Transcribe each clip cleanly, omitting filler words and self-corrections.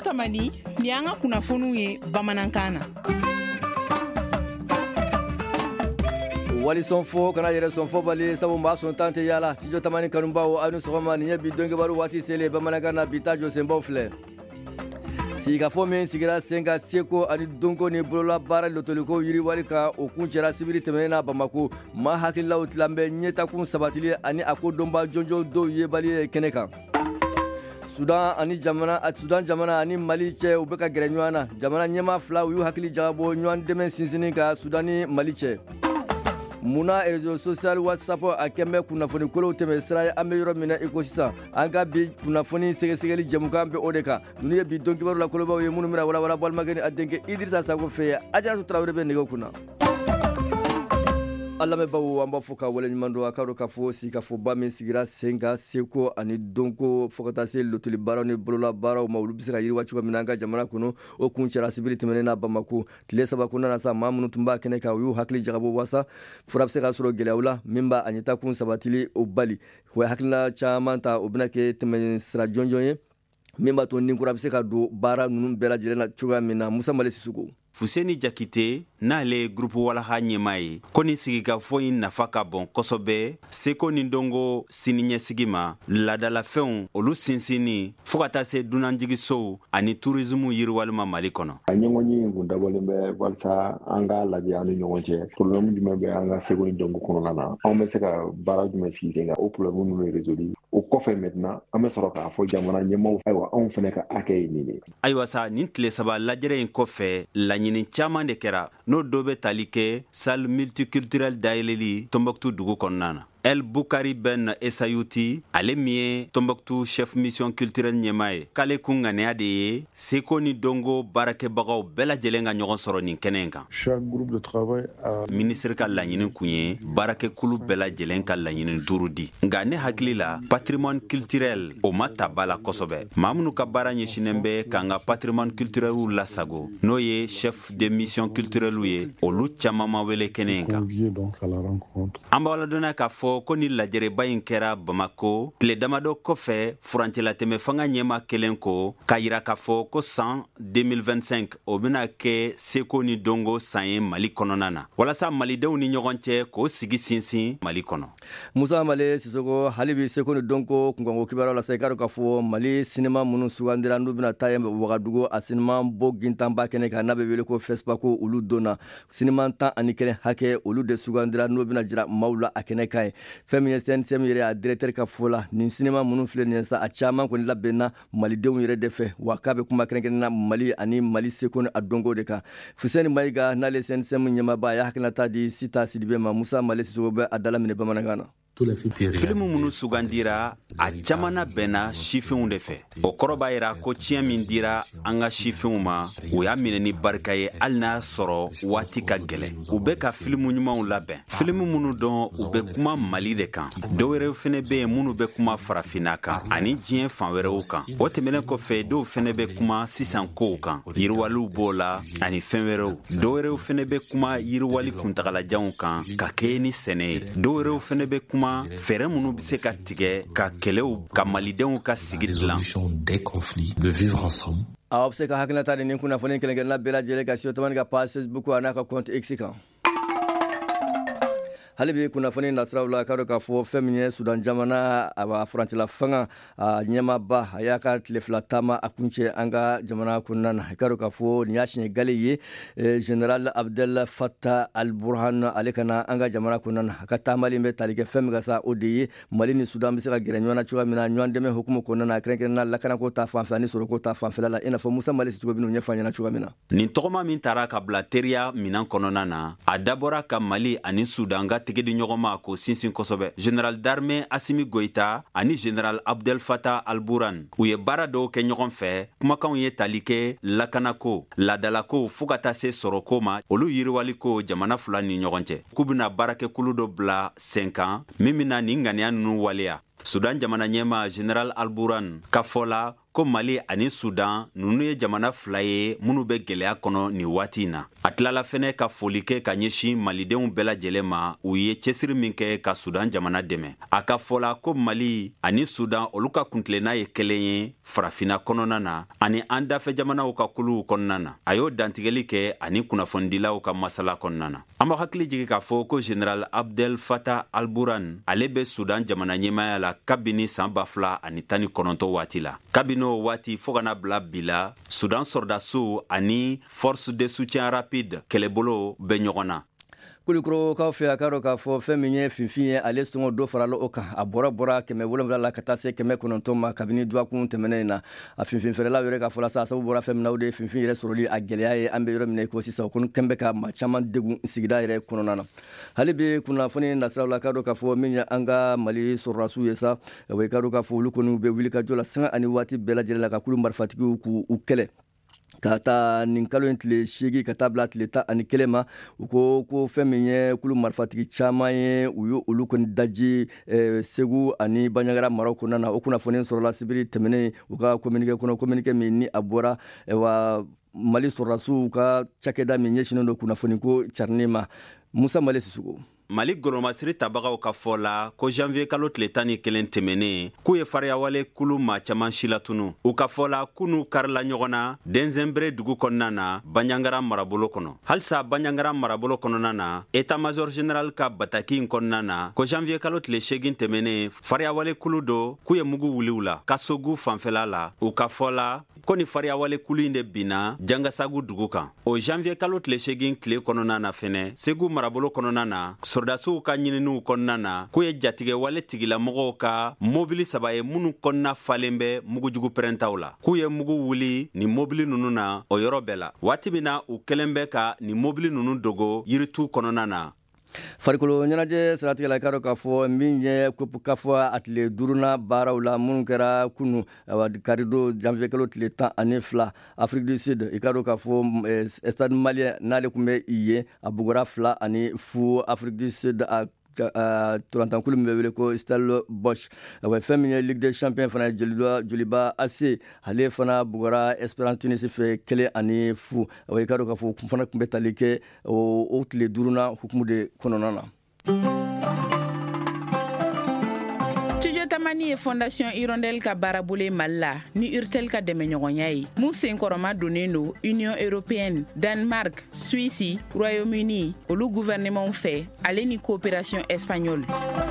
Tamani ni an ka kunnafoniw ye bamanankan na. Wali sonfo kana yɛrɛ sonfo bali sabu maa sɔn tan tɛ yala studio Tamani kanubaw aw ni sɔgɔma nin ye bi dɔnkibaru waati selen bamanankan na bi ta jɔsenbaw filɛ. Sigikafɔ min sigira sen ka seko ani donko ni bolola baara lɔtɔliko yiriwali kan o kun cɛra sibiri tɛmɛnen na Bamako maa hakililaw tilan bɛ ɲɛtakun sabatili ani a ko dɔnba jɔnjɔn dɔw yebali ye kɛnɛ kan. Sudan jamana ani Mali cɛ u bɛ ka gɛrɛ ɲɔgɔn na. Jamana ɲɛmaa fila u y'u hakili jagabɔ ɲɔgɔn dɛmɛ sinsinni ka Sudan ni Mali cɛ. Muna réseau social WhatsApp a kɛmɛ kunnafoni kolow tɛmɛ sira ye an bɛ yɔrɔ min na iko sisan an ka bi kunnafoni sɛgɛsɛgɛli jɛmukan bɛ o de kan ninnu ye bi dɔnkibaru la kolobaw ye minnu bɛna walawala balimakɛ ni a denkɛ Idirisa Sako fɛ Ajaratu Tarawele bɛ nɛgɛ kunna. An lamɛnbaaw an b'a fɔ ka waleɲuman dɔn a ka dɔn k'a fɔ sigikafoba min sigira sen kan seko ani donko fo ka taa se lɔtɔli baaraw ni bolola baaraw ma olu bɛ se ka yiriwa cogo min na an ka jamana kɔnɔ o kun cɛra sibiri tɛmɛnen na Bamako tile saba kɔnɔna na sa maa minnu tun b'a kɛnɛ kan u y'u hakili jagabɔ wasa fura bɛ se ka sɔrɔ gɛlɛyaw la min b'a a ɲɛtakun sabatili o bali o ye hakilina caman ta o bɛna kɛ tɛmɛ sira jɔnjɔn ye min b'a to ninkura bɛ se ka don baara ninnu bɛɛ lajɛlen na cogoya min na Musa Male Sisugo. Fuseni Jakite n'ale grupu walaha ɲɛma ye ko ni sigikafɔ in nafa ka bon kosɔbɛ seko ni dongo siniɲɛsigi ma ladalafɛnw olu sinsinni fo ka taa se dunanjigisow ani tourisme yiriwalima Mali kɔnɔ. A ɲɔgɔn ye kun dabɔlen bɛ walasa an ka lajɛ an ni ɲɔgɔn cɛ problème jumɛn bɛ an ka seko ni dongo kɔnɔna na anw bɛ se ka baara jumɛn sigi sen kan o problème ninnu résoudre o kɔfɛ maintenant an bɛ sɔrɔ k'a fɔ jamana ɲɛmaaw ayiwa anw fana ka hakɛ ye nin de. Ayiwa sa nin tile saba lajɛrɛ in kɔfɛ laɲini caman de kɛra n'o dɔ bɛ tali kɛ salle multiculturelle dayɛlɛli Tombouctou dugu kɔnɔna na. El Boukari Ben Essayouti ale min ye Tombouctou chef mission culturelle ɲɛma ye k'ale kun ŋaniya de ye seko ni dongo baarakɛbagaw bɛɛ lajɛlen ka ɲɔgɔn sɔrɔ nin kɛnɛ kan. Chaque groupe de travail a ministre ka laɲini kun ye baarakɛkulu bɛɛ lajɛlen ka laɲini 5 di nka ne hakili la patrimoine culturel o ma ta ba la kosɛbɛ maa minnu ka baara ɲɛsinen bɛ k'an ka patrimoine culturel lasago n'o ye chef de mission culturelle ye olu caman ma wele kɛnɛ kan. An b'a ladɔnniya k'a fɔ ko ni lajɛrɛba in kɛra Bamako tile damadɔ kɔfɛ furancɛlatɛmɛ fanga ɲɛma kelen ko k'a yira k'a fɔ ko san 2025 o bɛna kɛ seko ni dongo san ye Mali kɔnɔna na walasa malidenw ni ɲɔgɔn cɛ k'o sigi sinsin Mali kɔnɔ. Musa Male Sisoko hali bi seko ni donko kunkanko kibaruya la sa i ka dɔn k'a fɔ Mali sinima minnu sugandira n'u bɛna taa yen Wagadugu a sinima bɔ gintanba kɛnɛ kan n'a bɛ wele ko FESPACO olu donna sinima 11 hakɛ olu de sugandira n'u bɛna jira maaw la a kɛnɛ kan ye. Fɛn min ye CNCM yɛrɛ a directeur ka fɔ la nin sinima minnu filɛ nin ye sa a caman kɔni labɛnna malidenw yɛrɛ de fɛ wa k'a bɛ kuma kɛrɛnkɛrɛnnen na Mali ani Mali seko ni a donko de kan. Fuseni Mayiga n'ale CNCM ɲɛmaaba a ye hakilinata di Sita Sidibe ma Musa Male Sisoko bɛ a dalaminɛ bamanankan na. Filimu minnu sugandira a camana bɛnna sifinw de fɛ o kɔrɔ b'a yira ko tiɲɛ min dira an ka sifinw ma o y'a minɛ ni barika ye hali n'a sɔrɔ waati ka gɛlɛ u bɛ ka filimu ɲumanw labɛn filimu minnu dɔn u bɛ kuma Mali de kan dɔwɛrɛw fɛnɛ bɛ yen minnu bɛ kuma farafinna kan ani diɲɛ fan wɛrɛw kan o tɛmɛnen kɔfɛ dɔw fɛnɛ bɛ kuma sisan kow kan yiriwaliw b'o la ani fɛn wɛrɛw dɔwɛrɛw fɛnɛ bɛ kuma yiriwali kuntagalajanw kan ka kɛ ni sɛnɛ ye dɔwɛrɛw fɛnɛ bɛ kuma fɛɛrɛ minnu bɛ se ka tigɛ ka kɛlɛw ka malidenw ka sigi dilan. Aw bɛ se ka hakilinata di nin kunnafoni kelenkɛlenna bɛɛ lajɛlen ka studio Tamani ka page Facebook a n'a ka compte X kan. Hali bi kunnafoni nasiraw la ka dɔn k'a fɔ fɛn min ye Sudan jamana a furancɛla fanga a ɲɛmaaba a y'a ka tile fila taama a kuncɛ an ka jamana kɔnɔna na i ka dɔn k'a fɔ nin y'a siɲɛ gale ye General Abdel Fattah al-Burhan ale ka na an ka jamana kɔnɔna na a ka taamali bɛ tali kɛ fɛn min ka sa o de ye Mali ni Sudan bɛ se ka gɛrɛ ɲɔgɔn na cogoya min na ɲɔgɔn dɛmɛ hukumu kɔnɔna na kɛrɛnkɛrɛnnenya lakanako ta fanfɛ ani soroko ta fanfɛla la i n'a fɔ Musa Male Sisoko bɛn'o ɲɛfɔ an ɲɛna cogoya min na. Nin tɔgɔma min taara ka bila teriya minan kɔnɔna na a dabɔra ka Mali ani Sudan ka tɛgɛ di ɲɔgɔn ma ko sinsin kosɛbɛ General d'armée Assimi Goïta ani General Abdel Fattah al-Burhan u ye baara dɔw kɛ ɲɔgɔn fɛ kumakanw ye tali kɛ lakanako ladalako fo ka taa se sɔrɔko ma olu yiriwaliko jamana fila ni ɲɔgɔn cɛ k'u bɛna baarakɛkulu dɔ bila sen kan min bɛna nin ŋaniya ninnu waleya Sudan jamana ɲɛma General al-Burhan ka fɔ la ko Mali ani Sudan nunu ye jamana fila ye minnu bɛ gwɛlɛya kɔnɔ ni waati na. A tilala fɛnɛ ka foli kɛ ka ɲɛsin malidenw bɛɛ lajɛlen ma u ye cɛsiri min kɛ ka Sudan jamana dɛmɛ. A ka fɔla ko Mali ani Sudan olu ka kuntilenna ye kelen ye farafina kɔnɔna na ani an dafɛ jamanaw ka kuluw kɔnɔna na. A y'o dantigɛli kɛ ani kunnafonidilaw ka masala kɔnɔna na. An b'a hakili jigi k'a fɔ ko General Abdel Fattah al-Burhan ale bɛ Sudan jamana ɲɛmaya la kabini san 2019 waati la. Kabini o waati fo kana bila bi la, Sudan sɔrɔdasiw ani force de soutien rapide kɛlɛbolo bɛ ɲɔgɔn na. Kulikoro k'aw fɛ a k'a dɔn k'a fɔ fɛn min ye finfin ye ale sɔngɔ dɔ farala o kan a bɔra 700 la ka taa se 900 ma kabini duwakun tɛmɛnen in na a finfin feerelaw yɛrɛ ka fɔ la sa sabu bɔra fɛn min na o de ye finfin yɛrɛ sɔrɔli a gɛlɛya ye an bɛ yɔrɔ min na ko sisan o kɔni kɛn bɛ ka maa caman degun sigida yɛrɛ kɔnɔna na hali bi kunnafoni nasiraw la k'a dɔn k'a fɔ min ye an ka Mali sɔrɔdasiw ye sa o ye k'a dɔn k'a fɔ olu kɔni bɛ wuli ka jɔ la sanga ani waati bɛɛ lajɛlen la ka kulu marifatigiw k'u kɛlɛ ka taa nin kalo in tile 8 ka taa bila tile 11 ma u ko fɛn min ye kulu marifatigi caman ye u ye olu kɔni daji Segu ani Bandiagara maraw kɔnɔna na o kunnafoni sɔrɔla sibiri tɛmɛnen u ka communiqué kɔnɔ communiqué min ni a bɔra wa Mali sɔrɔdasiw ka cakɛda min ɲɛsinnen don kunnafoniko carinni ma Musa Male Sisugo. Mali golomasiri tabagaw ka fɔ la ko janvier kalo tile 11 tɛmɛnen k'u ye fariyawale kulu maa caman silatunu u ka fɔ la k'u karila ɲɔgɔn na Denzembre dugu kɔnɔna na Bandiagara marabolo kɔnɔ. Halisa Bandiagara marabolo kɔnɔna na état-major général ka bataki in kɔnɔna na ko janvier kalo tile 8 tɛmɛnen fariyawale kulu do k'u ye mugu wuli u la Kasogu fanfɛla la u ka fɔ la ko ni fariyawale kulu in de binna Jangasagu dugu kan. O janvier kalo tile 8 tile kɔnɔna na fɛnɛ Segu marabolo kɔnɔna na sɔrɔdasiw ka ɲininiw kɔnɔna na k'u ye jatigɛ wale tigilamɔgɔw ka mobili 3 ye minnu kɔnɔna falen bɛ mugujugu pɛrɛntaw la k'u ye mugu wuli ni mobili nunu na o yɔrɔ bɛɛ la waati min na u kɛlen bɛ ka ni mobili nunu dogo yiritu kɔnɔna na. Farikolo ɲɛnajɛ siratigɛ la i k'a dɔn k'a fɔ min ye COP ka fɔ a tile 5nan baaraw la minnu kɛra kunu karido janvier kalo tile 12 Afrique du Sud i k'a dɔn k'a fɔ Stade Malien n'ale tun bɛ i ye a bugora 2 ani 0 Afrique du Sud a tolantankulu min bɛ wele ko Stellenbosch fɛn min ye Ligue des Champions fana joliba AC ale fana bugora Esperance Tunis fɛ 1 ani 0 i k'a dɔn k'a fɔ fana tun bɛ tali kɛ o tile 5nan hukumu de kɔnɔna na. Tamani ye Fondation Hirondelle ka baarabolo Mali la ni Urtel ka dɛmɛɲɔgɔnya ye mun senkɔrɔma donnen don Union Européenne, Danemark, Suisse, Royaume-Uni olu gouvernement fɛ ale ni coopération espagnole.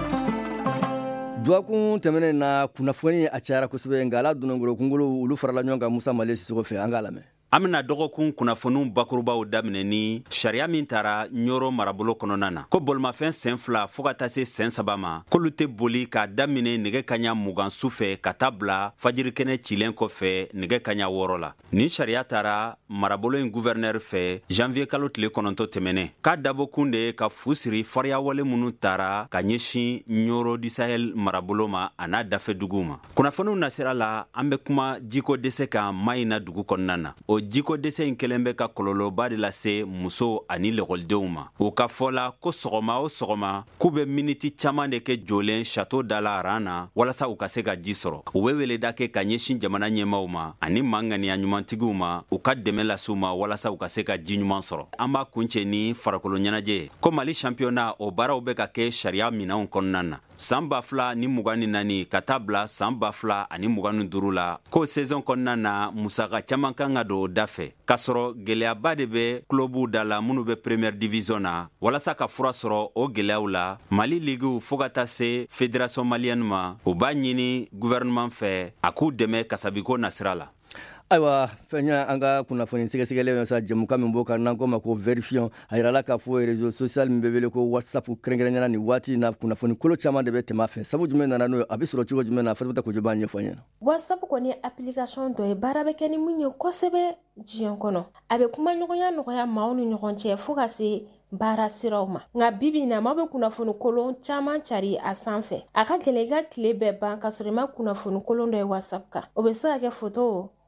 Duwakun tɛmɛnen na kunnafoni a cayara kosɛbɛ nka ala donnangolo kunkolo olu farala ɲɔgɔn kan Musa Male Sisoko fɛ an k'a lamɛn. An bena dɔgɔkun kunnafoniw bakurubaw daminɛ ni sariya min tara Ɲoro marabolo kɔnɔna na ko bolimafɛn sen 2 fɔɔ ka taa se sen 3 ma k'olu tɛ boli k'a daminɛ nɛgɛ kaɲa 20 su fɛ ka taa bila fajirikɛnɛ cilen kɔfɛ nɛgɛ kaɲa 6 la. Ni sariya tara marabolo in gouverneur fɛ janvier kalo tile 9 tɛmɛnen k'a dabɔkun de ye ka fu siri fariyawale minnu tara ka ɲɛsin Ɲoro du Sahel marabolo ma a n'a dafɛ duguw ma. Kunnafoniw nasira la an bɛ kuma jiko dɛsɛ kan Mayina dugu kɔnɔna na. O jiko dɛsɛ in kelen bɛ ka kɔlɔlɔba de lase muso ani lɛkɔlidenw ma. O ka fɔ la ko sɔgɔma o sɔgɔma k'u bɛ miniti caman de kɛ jɔlen chateau da la ran na walasa u ka se ka ji sɔrɔ. U bɛ weleda kɛ ka ɲɛsin jamana ɲɛmaw ma ani maa ŋaniya ɲumantigiw ma u ka dɛmɛ lasiw ma walasa u ka se ka ji ɲuman sɔrɔ. An b'a kuncɛ ni farikolo ɲɛnajɛ ko Mali championnat o baaraw bɛ ka kɛ sariya minɛnw kɔnɔna na. San 2024 ka taa bila san 2025 la k'o saison kɔnɔna na musaka caman kan ka don o da fɛ k'a sɔrɔ gɛlɛyaba de bɛ clubw da la minnu bɛ première division na walasa ka fura sɔrɔ o gɛlɛyaw la Mali ligiw fo ka taa se fédération malienne ma u b'a ɲini gouvernement fɛ a k'u dɛmɛ kasabiko nasira la. Ayiwa fɛn an ka kunnafoni sɛgɛsɛgɛlen sa jɛmukan min b'o kan n'an ko ma ko verifiant a yirala k'a fɔ réseau social min bɛ wele ko WhatsApp kɛrɛnkɛrɛnnenya ni waati na kunnafoni kolo caman de bɛ tɛmɛ a fɛ sabu jumɛn nana n'o ye a bɛ sɔrɔ cogo jumɛn na Fatumata Kojo b'a ɲɛfɔ an ɲɛna. WhatsApp kɔni ye application dɔ ye baara bɛ kɛ ni mun ye kosɛbɛ diɲɛ kɔnɔ a bɛ kuma ɲɔgɔnya nɔgɔya maaw ni ɲɔgɔn cɛ fo ka se baara siraw ma nka bibi na ma bɛ kunnafoni kolon caman cari a sanfɛ a ka gɛlɛn i ka tile bɛɛ ban ka sɔrɔ i ma kunnafoni kolon dɔ ye WhatsApp kan o bɛ se ka kɛ photo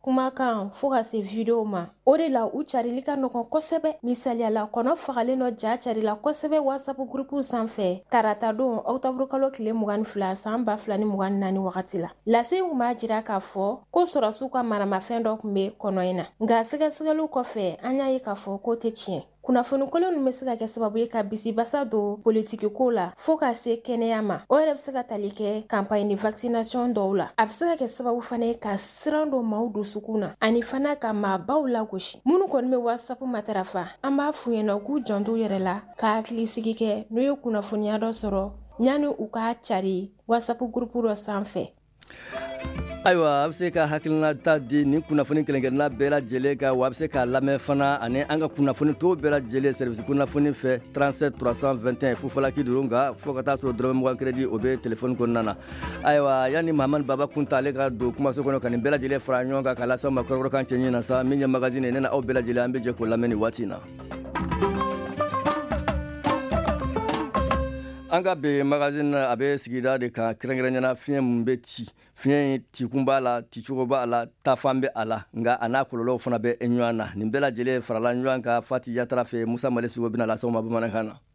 kumakan fo ka se video ma. O de la u carili ka nɔgɔn kosɛbɛ. Misaliya la kɔnɔ fagalen dɔ ja carila kosɛbɛ WhatsApp groupe sanfɛ tarata don octobre kalo tile 22 san 2024 wagati la. Lase kun b'a jira k'a fɔ ko sɔrɔsiw ka maramafɛn dɔ kun be kɔnɔ in na. Nga sɛgɛsɛgɛliw kɔfɛ an y'a ye k'a fɔ ko tɛ tiɲɛ. Kunnafoni kolon ninnu bɛ se ka kɛ sababu ye ka bisibasa don politiki ko la fo ka se kɛnɛya ma. O yɛrɛ bɛ se ka tali kɛ campagne de vaccination dɔw la. A bɛ se ka kɛ sababu fana ye ka siran don maaw dusukun na ani fana ka maabaw lagosi. Minnu kɔni bɛ WhatsApp matarafa an b'a f'u ɲɛna k'u janto yɛrɛ la ka hakilisigi kɛ n'u ye kunnafoniya dɔ sɔrɔ yanni u k'a cari WhatsApp groupe dɔ sanfɛ. Ayiwa a bɛ se ka hakilina ta di nin kunnafoni kelenkelen bɛɛ lajɛlen kan wa a bɛ se k'a lamɛn fana ani an ka kunnafoni tɔw bɛɛ lajɛlen service kunnafoni fɛ 37 321 fufalaki don nka fo ka taa sɔrɔ dɔrɔmɛ 20 crédit o bɛ telefɔni kɔnɔna na. Ayiwa yanni Mahamani Baba Kunta ale ka don kumaso kɔnɔ ka nin bɛɛ lajɛlen fara ɲɔgɔn kan k'a lase aw ma kɔrɔbɔrɔkan cɛ ɲin na sa min ye magazine ye ne na aw bɛɛ lajɛlen an bɛ jɛ k'o lamɛn nin waati in na. An ka bi magazine na a bɛ sigida de kan kɛrɛnkɛrɛnnena fiɲɛ mun bɛ ci fiɲɛ tikun b'a la ticogo b'a la tafan bɛ a la nka a n'a kɔlɔlɔw fana bɛ ɲɔgɔn na nin bɛɛ lajɛlen farala ɲɔgɔn kan Fati Yatara fɛ Musa Malesigo bɛna lase aw ma bamanankan na.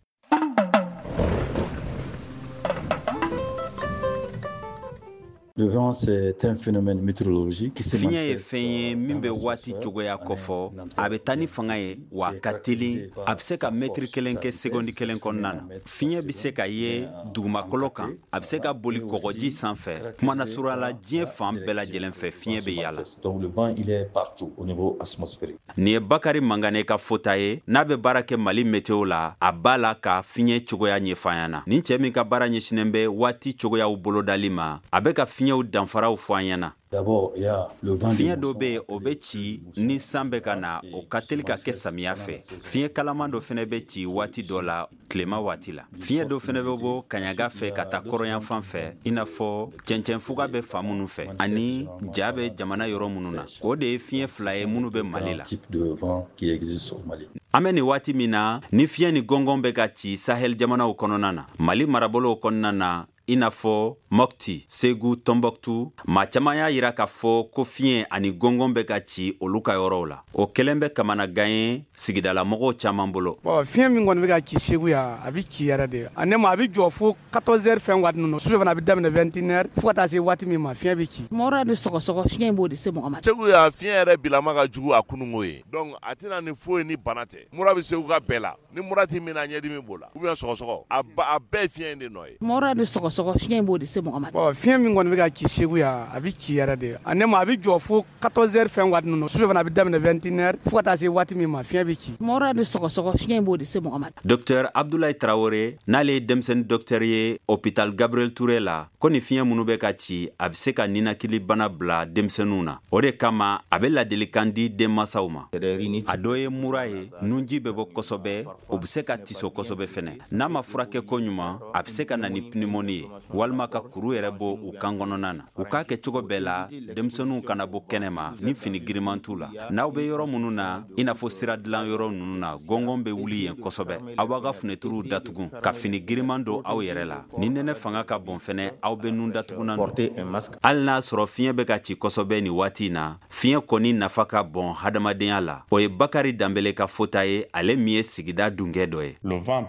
Le vent, c'est un phénomène météorologique qui se fiɲɛ ye fɛn ye min bɛ waati cogoya kɔfɔ a bɛ taa ni fanga ye wa ka teli a bɛ se ka mɛtiri 1 kɛ sekondi 1 kɔnɔna na fiɲɛ bɛ se ka ye dugumakolo kan a bɛ se ka boli kɔgɔji sanfɛ kumana sura la diɲɛ fan bɛɛ lajɛlen fɛ fiɲɛ bɛ yaala. Donc le vent, il est partout au niveau atmosphérique. Nin ye Bakari Mangane ka fota ye n'a bɛ baara kɛ Mali météo la a b'a la ka fiɲɛ cogoya ɲɛfɔ na nin cɛ min ka baara ɲɛsinen bɛ waati cogoyaw bolodali ma a bɛ ka fiɲɛw danfaraw fɔ an ɲɛna. D'abord, il y a le vent. Fiɲɛ dɔ bɛ yen o bɛ ci ni san bɛ ka na o ka teli ka kɛ samiya fɛ. Fiɲɛ kalaman dɔ fɛnɛ bɛ ci waati dɔ la tilema waati la. Fiɲɛ dɔ fɛnɛ bɛ bɔ kaɲaga fɛ ka taa kɔrɔyanfan fɛ i n'a fɔ cɛncɛnfuga bɛ fan minnu fɛ ani ja bɛ jamana yɔrɔ minnu na. O de ye fiɲɛ fila ye minnu bɛ Mali la. Type de vent qui existe au Mali. An bɛ nin waati min na ni fiɲɛ ni gɔngɔn bɛ ka ci Sahel jamanaw kɔnɔna na Mali marabolow kɔnɔna na i n'a fɔ Mopti, Segu, Tombouctou, maa caman y'a yira k'a fɔ ko fiɲɛ ani gɔngɔn bɛ ka ci olu ka yɔrɔw la. O kɛlen bɛ kamanagan ye sigidala mɔgɔw caman bolo. Bon, fiɲɛ min kɔni bɛ ka ci Segu ya a bɛ ci yɛrɛ de. A ne ma a bɛ jɔ fo 14h fɛn waati ninnu. Su fana a bɛ daminɛ 21h fo ka taa se waati min ma fiɲɛ bɛ ci. Mɔgɔ ni sɔgɔsɔgɔ fiɲɛ b'o de se mɔgɔ ma. Segu ya fiɲɛ yɛrɛ bilama ka jugu a kununko ye. Donc a tɛna ni foyi ni bana tɛ. Mura bɛ Segu ka bɛɛ la. Ni mura t'i minɛ ɲɛdimi b'o la. Ou bien sɔgɔsɔgɔ a bɛɛ fiɲɛ in de nɔ ye. Mɔgɔ ni sɔgɔsɔgɔ fiɲɛ b'o de se mɔgɔ ma. Bon, fiɲɛ min kɔni bɛ ka ci Segu ya a bɛ ci yɛrɛ de. A ne ma a bɛ jɔ fo 14h fɛn waati ninnu. Su fana a bɛ daminɛ 21h fo ka taa se waati min ma fiɲɛ bɛ ci. Mɔgɔ ni sɔgɔsɔgɔ fiɲɛ b'o de se mɔgɔ ma. Docteur Abdoulaye Traoré n'ale ye denmisɛnnin docteur ye hôpital Gabriel Touré la ko ni fiɲɛ minnu bɛ ka ci a bɛ se ka ninakili bana bila denmisɛnninw na. O de kama a bɛ ladilikan di denmansaw ma. A dɔ ye mura ye nunji bɛ bɔ kosɛbɛ o bɛ se ka tiso kosɛbɛ fɛnɛ. N'a ma furakɛ ko ɲuman a bɛ se ka na ni pneumonie ye walima ka kuru yɛrɛ bɔ u kan kɔnɔna na. U k'a kɛ cogo bɛɛ la denmisɛnninw kana bɔ kɛnɛma ni fini giriman t'u la. N'aw bɛ yɔrɔ minnu na i n'a fɔ sira dilan yɔrɔ ninnu na gɔngɔn bɛ wuli yen kosɛbɛ. Aw b'a ka fenêtres datugu ka fini giriman don aw yɛrɛ la. Ni nɛnɛ fanga ka bon fɛnɛ aw bɛ nun datugunan don. Hali n'a sɔrɔ fiɲɛ bɛ ka ci kosɛbɛ nin waati in na fiɲɛ kɔni nafa ka bon hadamadenya la. O ye Bakari Danbele ka fota ye ale min ye sigida dungɛ dɔ ye.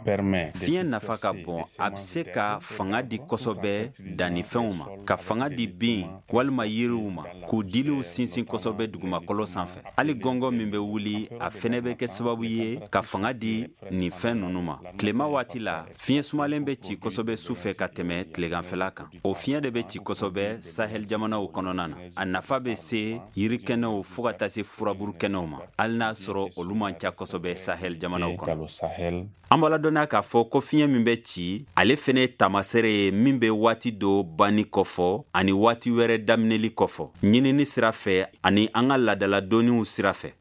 Fiɲɛ nafa ka bon a bɛ se ka fanga di kosɛbɛ dannifɛnw ma ka fanga di bin walima yiriw ma k'u diliw sinsin kosɛbɛ dugumakolo sanfɛ. Hali gɔngɔn min bɛ wuli a fɛnɛ bɛ kɛ sababu ye ka fanga di nin fɛn ninnu ma. Tilema waati la fiɲɛ sumalen bɛ ci kosɛbɛ sufɛ ka tɛmɛ tileganfɛla kan. O fiɲɛ de bɛ ci kosɛbɛ Sahel jamanaw kɔnɔna na. A nafa bɛ se yirikɛnɛw fo ka taa se furaburu kɛnɛw ma hali n'a sɔrɔ olu man ca kosɛbɛ Sahel jamanaw kɔnɔ. An b'a ladɔnniya k'a fɔ ko fiɲɛ min bɛ ci ale fɛnɛ ye taamasere ye min bɛ waati dɔ banni kɔfɔ ani waati wɛrɛ daminɛli kɔfɔ ɲinini sira fɛ ani an ka laadaladonniw sira fɛ.